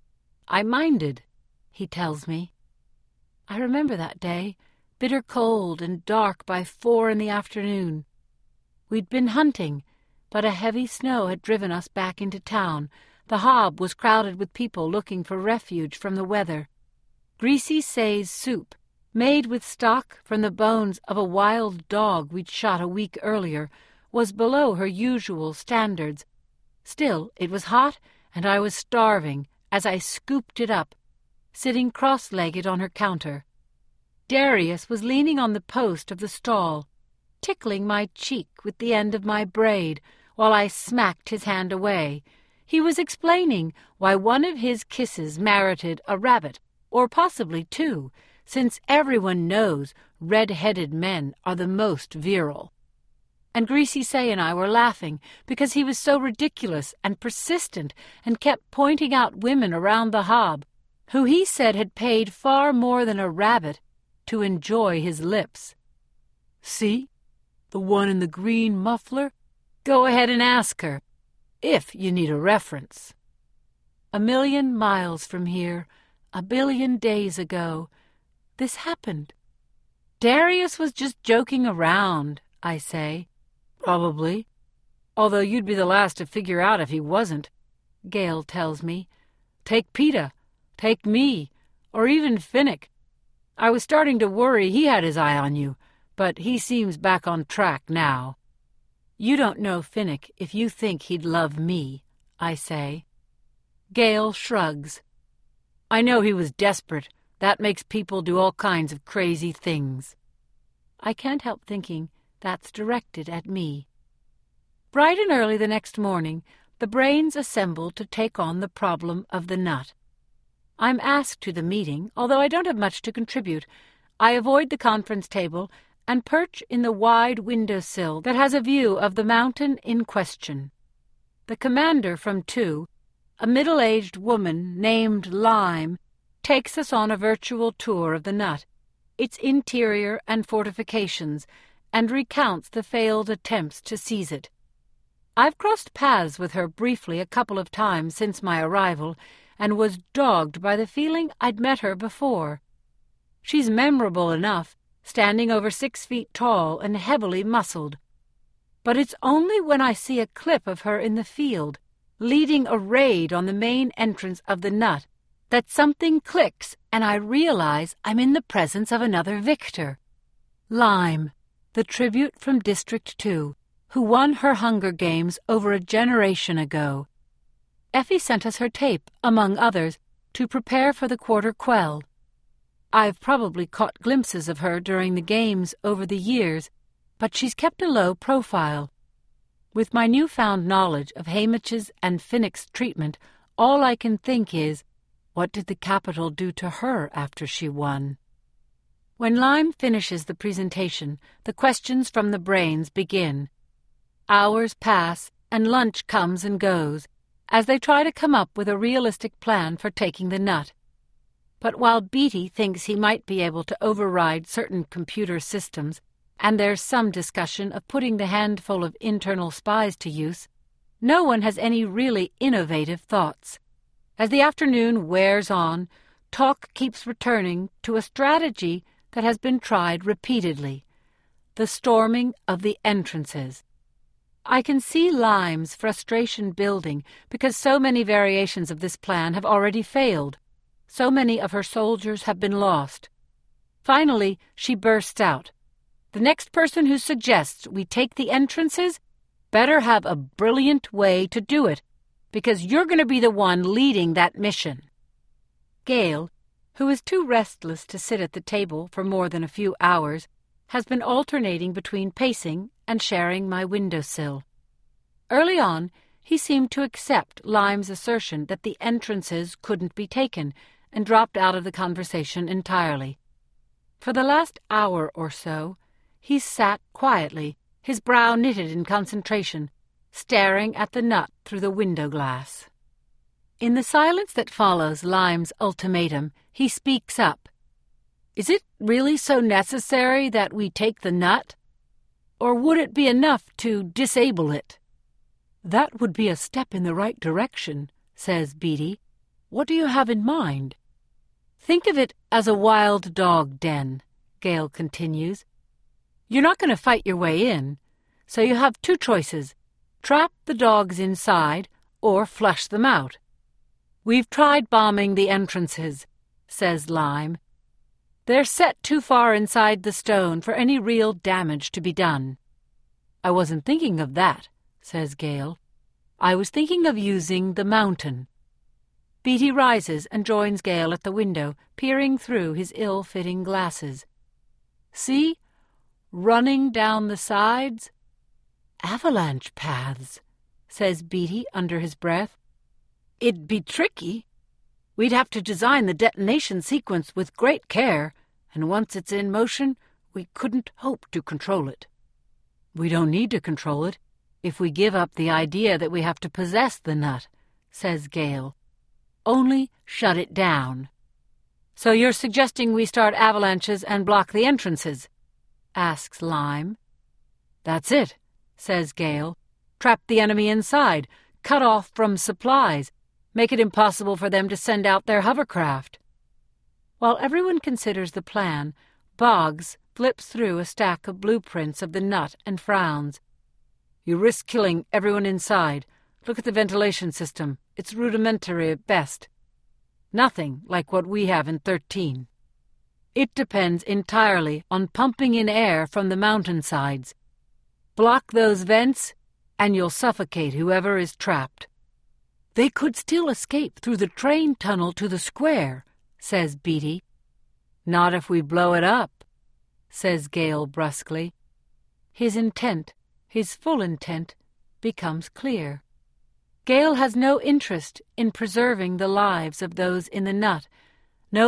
I minded," he tells me. I remember that day, bitter cold and dark by 4 in the afternoon. We'd been hunting, but a heavy snow had driven us back into town. The hob was crowded with people looking for refuge from the weather. Greasy Say's soup, made with stock from the bones of a wild dog we'd shot a week earlier, was below her usual standards. Still, it was hot, and I was starving as I scooped it up, sitting cross-legged on her counter. Darius was leaning on the post of the stall, tickling my cheek with the end of my braid, while I smacked his hand away. He was explaining why one of his kisses merited a rabbit, or possibly 2, since everyone knows red-headed men are the most virile. And Greasy Say and I were laughing because he was so ridiculous and persistent and kept pointing out women around the hob, who he said had paid far more than a rabbit to enjoy his lips. "See? The one in the green muffler? Go ahead and ask her, if you need a reference." 1,000,000 miles from here, 1,000,000,000 days ago, this happened. "Darius was just joking around," I say. "Probably. Although you'd be the last to figure out if he wasn't," Gale tells me. "Take Peeta, take me, or even Finnick. I was starting to worry he had his eye on you, but he seems back on track now." "You don't know Finnick if you think he'd love me," I say. Gale shrugs. "I know he was desperate, That makes people do all kinds of crazy things. I can't help thinking that's directed at me. Bright and early the next morning, the brains assemble to take on the problem of the nut. I'm asked to the meeting, although I don't have much to contribute. I avoid the conference table and perch in the wide windowsill that has a view of the mountain in question. The commander from 2, a middle-aged woman named Lime, takes us on a virtual tour of the nut, its interior and fortifications, and recounts the failed attempts to seize it. I've crossed paths with her briefly a couple of times since my arrival, and was dogged by the feeling I'd met her before. She's memorable enough, standing over 6 feet tall and heavily muscled. But it's only when I see a clip of her in the field, leading a raid on the main entrance of the nut, that something clicks and I realize I'm in the presence of another victor. Lime, the tribute from District 2, who won her Hunger Games over a generation ago. Effie sent us her tape, among others, to prepare for the Quarter Quell. I've probably caught glimpses of her during the games over the years, but she's kept a low profile. With my newfound knowledge of Haymitch's and Finnick's treatment, all I can think is, what did the Capitol do to her after she won? When Lime finishes the presentation, the questions from the brains begin. Hours pass, and lunch comes and goes, as they try to come up with a realistic plan for taking the nut. But while Beatty thinks he might be able to override certain computer systems, and there's some discussion of putting the handful of internal spies to use, no one has any really innovative thoughts. As the afternoon wears on, talk keeps returning to a strategy that has been tried repeatedly: the storming of the entrances. I can see Lime's frustration building because so many variations of this plan have already failed. So many of her soldiers have been lost. Finally, she bursts out. The next person who suggests we take the entrances better have a brilliant way to do it, because you're going to be the one leading that mission. Gale, who is too restless to sit at the table for more than a few hours, has been alternating between pacing and sharing my windowsill. Early on, he seemed to accept Lime's assertion that the entrances couldn't be taken, and dropped out of the conversation entirely. For the last hour or so, he's sat quietly, his brow knitted in concentration, staring at the nut through the window glass. In the silence that follows Lime's ultimatum, he speaks up. Is it really so necessary that we take the nut? Or would it be enough to disable it? That would be a step in the right direction, says Beatty. What do you have in mind? Think of it as a wild dog den, Gale continues. You're not going to fight your way in, so you have two choices: trap the dogs inside or flush them out. We've tried bombing the entrances, says Lime. They're set too far inside the stone for any real damage to be done. I wasn't thinking of that, says Gale. I was thinking of using the mountain. Beatty rises and joins Gale at the window, peering through his ill-fitting glasses. See? Running down the sides? Avalanche paths, says Beatty under his breath. It'd be tricky. We'd have to design the detonation sequence with great care, and once it's in motion, we couldn't hope to control it. We don't need to control it if we give up the idea that we have to possess the nut, says Gale. Only shut it down. So you're suggesting we start avalanches and block the entrances? Asks Lime. That's it, says Gale. Trap the enemy inside, cut off from supplies, make it impossible for them to send out their hovercraft. While everyone considers the plan, Boggs flips through a stack of blueprints of the nut and frowns. You risk killing everyone inside. Look at the ventilation system. It's rudimentary at best. Nothing like what we have in 13. It depends entirely on pumping in air from the mountainsides. Block those vents, and you'll suffocate whoever is trapped. They could still escape through the train tunnel to the square, says Beatty. Not if we blow it up, says Gale brusquely. His intent, his full intent, becomes clear. Gale has no interest in preserving the lives of those in the nut